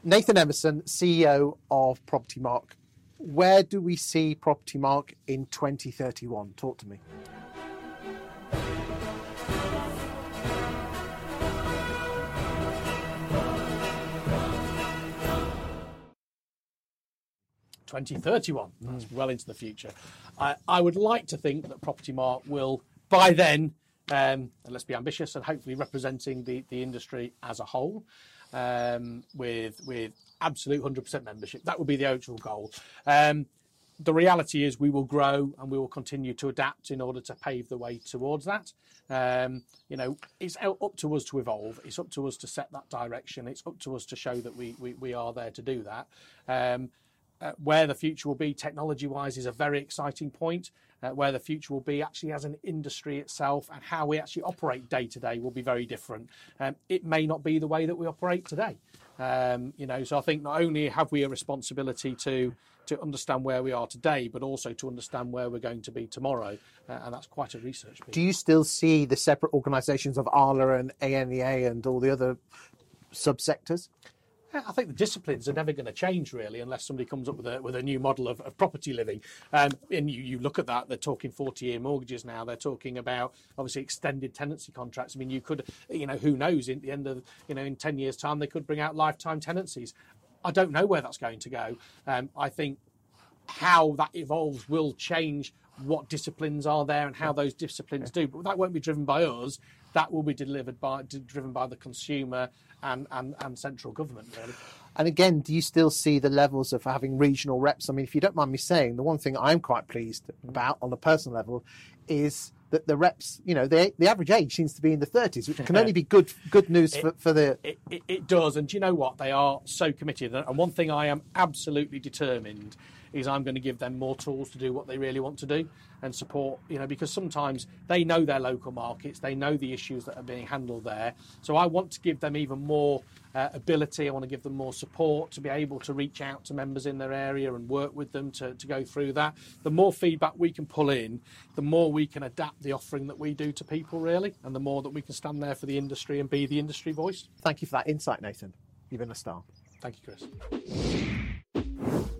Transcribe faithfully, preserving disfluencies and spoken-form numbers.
Nathan Emerson, C E O of Property Mark. Where do we see Property Mark in twenty thirty-one? Talk to me. twenty thirty-one, that's mm. well into the future. I, I would like to think that Property Mark will, by then, um, and let's be ambitious, and hopefully representing the, the industry as a whole, um, with with absolute one hundred percent membership. That would be the actual goal. Um, the reality is we will grow and we will continue to adapt in order to pave the way towards that. Um, you know, it's up to us to evolve. It's up to us to set that direction. It's up to us to show that we we, we are there to do that. Um, Uh, where the future will be technology-wise is a very exciting point. Uh, where the future will be actually as an industry itself and how we actually operate day-to-day will be very different. Um, it may not be the way that we operate today. Um, you know, so I think not only have we a responsibility to to understand where we are today, but also to understand where we're going to be tomorrow. Uh, and that's quite a research piece. Do you still see the separate organisations of ALA and A N E A and all the other subsectors? I think the disciplines are never going to change really unless somebody comes up with a with a new model of, of property living. Um, and you, you look at that, they're talking forty-year mortgages now. They're talking about obviously extended tenancy contracts. I mean, you could, you know, who knows? In the end of, you know, in ten years' time, they could bring out lifetime tenancies. I don't know where that's going to go. Um, I think how that evolves will change what disciplines are there and how those disciplines do. But that won't be driven by us. That will be delivered by driven by the consumer and, and, and central government, really. And again, do you still see the levels of having regional reps? I mean, if you don't mind me saying, the one thing I'm quite pleased about on a personal level is that the reps, you know, the the average age seems to be in the thirties, which can only be good good news it, for, for the... It, it, it does, and do you know what? They are so committed. And one thing I am absolutely determined is I'm going to give them more tools to do what they really want to do and support, you know, because sometimes they know their local markets, they know the issues that are being handled there. So I want to give them even more uh, ability, I want to give them more support to be able to reach out to members in their area and work with them to, to go through that. The more feedback we can pull in, the more we can adapt the offering that we do to people, really, and the more that we can stand there for the industry and be the industry voice. Thank you for that insight, Nathan. You've been a star. Thank you, Chris.